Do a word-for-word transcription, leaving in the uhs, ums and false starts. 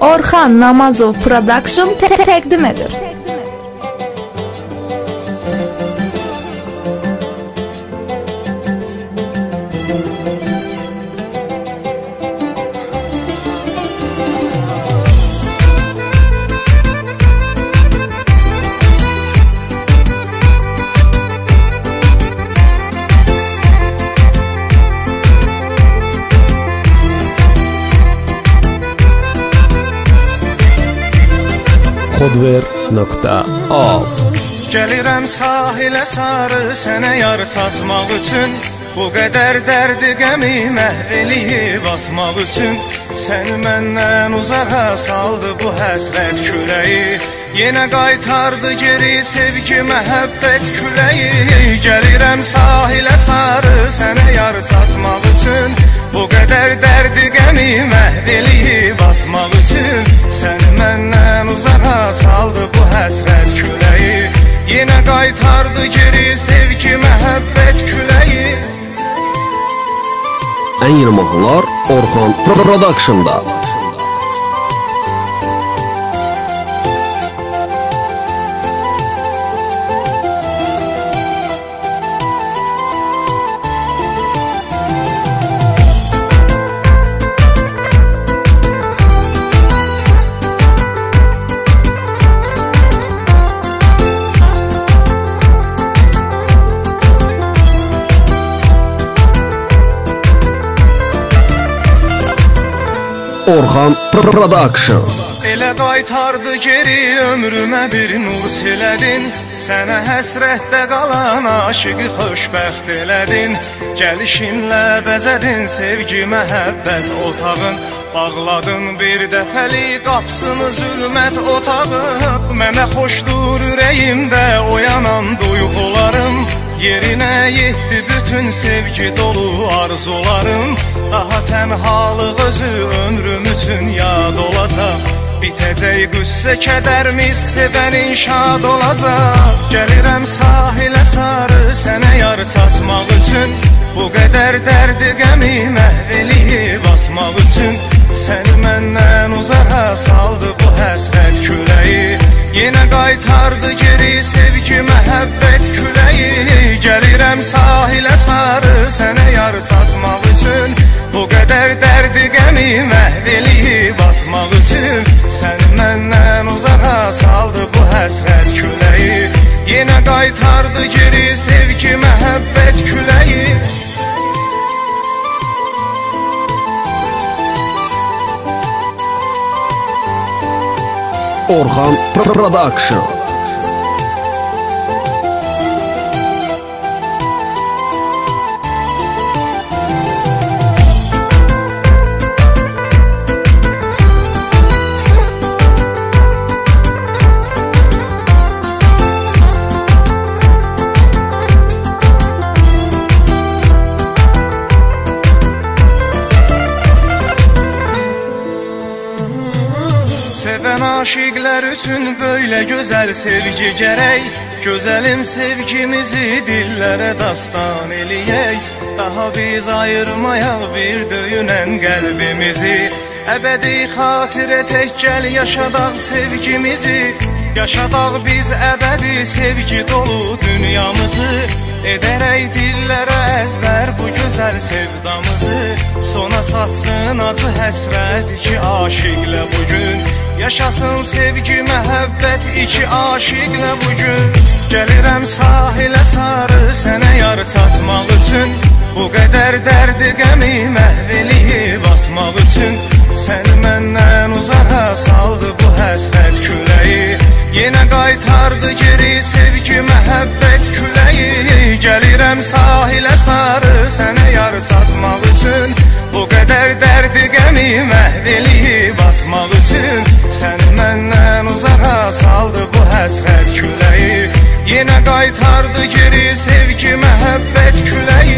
Orxan Namazov Production təqdim edir. Xodver nöqtə az. Gəlirəm sahilə sarı sənə yar çatmaq üçün, bu qədər dərdi qəmi məhv eləyib atmaq üçün. Səni məndən uzağa saldı bu həsrət küləyi, yenə qaytardı geri sevgi məhəbbət küləyi. Gəlirəm sahilə sarı sənə yar çatmaq üçün, bu qədər dərdi qəmi məhv eləyib atmaq üçün. Səni məndən uzağa saldı bu həsrət küləyi, yenə qaytardı geri sevgi məhəbbət küləyi. Ən yeni mahnılar Orxan Production'da. Orxan Production. Elə qaytardı geri ömrümə bir nur silədin, sənə həsrətdə qalan aşıqı xoşbəxt elədin. Gəlişinlə bəzədin sevgi məhəbbət otağın, bağladın bir dəfəli qapsını zülmət otağın. Mənə xoşdur ürəyimdə oyanan duyğularım, yerinə yetdi bütün sevgi dolu arzularım. Daha tənhalıq özü ömrüm üçün yad olacaq, bitəcək qüssə kədərimiz sevənin şad olacaq. Gəlirəm sahilə sarı sənə yar çatmaq üçün, bu qədər dərdi qəmi məhv eləyib atmaq üçün. Səni məndən uzağa saldı bu həsrət küləyi, yenə qaytardı geri sevgi məhəbbət küləyi. Gəlirəm sahilə sarı sənə yar çatmaq üçün, bu qədər dərdi qəmi məhv eləyib atmaq üçün. Səni məndən uzağa saldı bu həsrət küləyi, yenə qaytardı geri sevgi məhəbbət küləyi. Orxan Production. Sevən aşiqlər üçün böylə gözəl sevgi gərək, gözəlim sevgimizi dillərə dastan eləyək. Daha biz ayırmayaq bir döyünən qəlbimizi, əbədi xatirə tək gəl yaşadaq sevgimizi. Yaşadaq biz əbədi sevgi dolu dünyamızı, edərək dillərə əzbər bu gözəl sevdamızı. Sona çatsın acı həsrət iki aşiqlə bugün, yaşasın sevgi məhəbbət iki aşiqlə bugün. Gəlirəm sahilə sarı sənə yar çatmaq üçün, bu qədər dərdi qəmi məhv eləyib atmaq üçün. Səni məndən uzağa saldı bu həsrət küləyi, yenə qaytardı geri sevgi məhəbbət küləyi. Gəlirəm sahilə sarı sənə yar çatmaq üçün, bu qədər dərdi qəmi məhv eləyib atmaq üçün. Səni məndən uzağa saldı bu həsrət küləyi, yenə qaytardı geri sevgi məhəbbət küləyi.